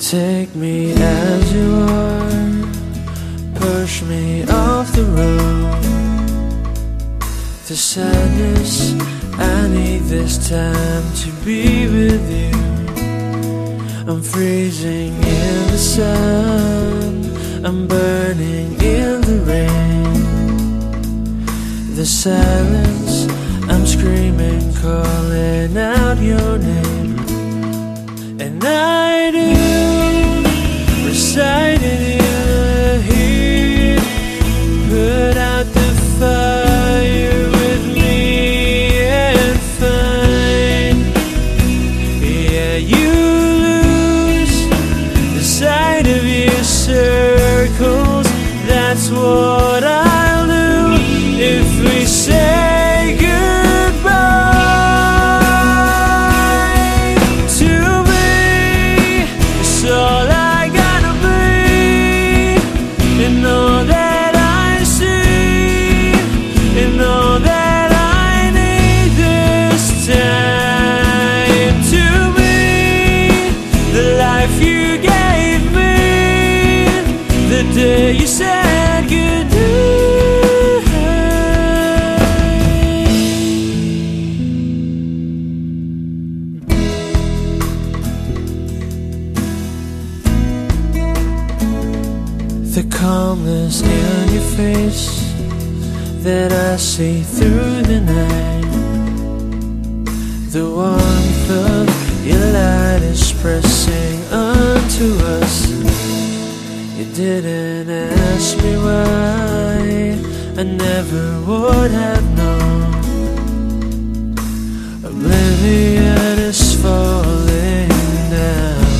Take me as you are, push me off the road. The sadness, I need this time to be with you. I'm freezing in the sun, I'm burning in the rain. The silence, I'm screaming, calling out your name. And I do recite in your heat, put out the fire with me and find, yeah, you lose the sight of your circles. That's what I'll do if we say goodbye. To me, it's all I gotta be, and all that I see, and all that I need this time. To me, the life you gave me, the day you said goodbye. The calmness in your face that I see through the night, the warmth of your light is pressing onto us. You didn't ask me why, I never would have known. Oblivion is falling down,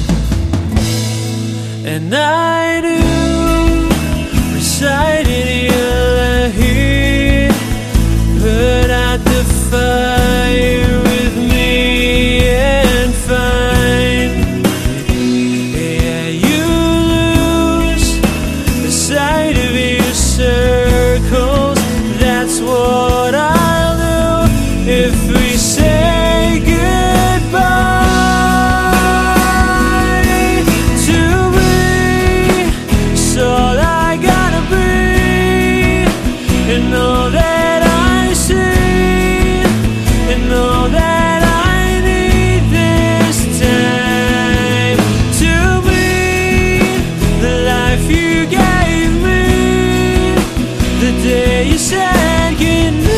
and I do recite in your heat, put out the fire with me and find, yeah, you lose the sight of your circles. That's what I'll do if we say goodbye. To me, it's all I gotta be, and all that I see, and all that I need this time. To me, the life you gave me, the day you said goodnight.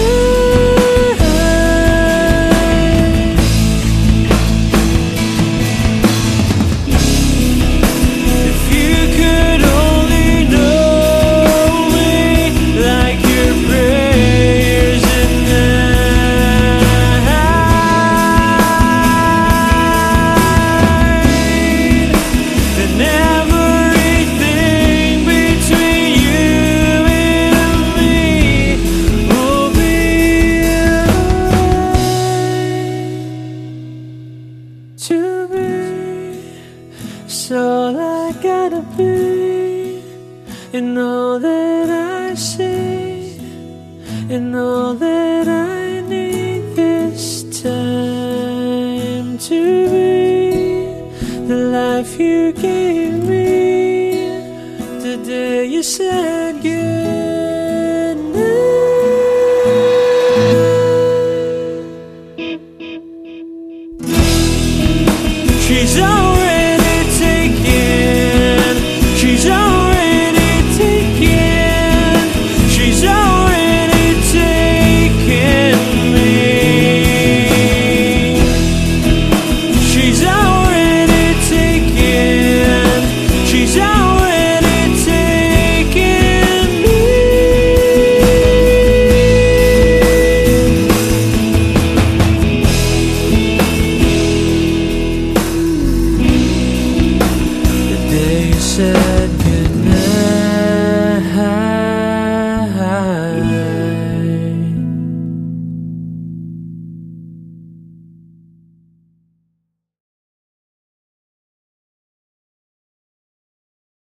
If you could only know me like your prayers at night, then everything between you and me will be alright. To me, it's all I gotta be, and all that I see, and all that I need this time. To be the life you gave me, the day you said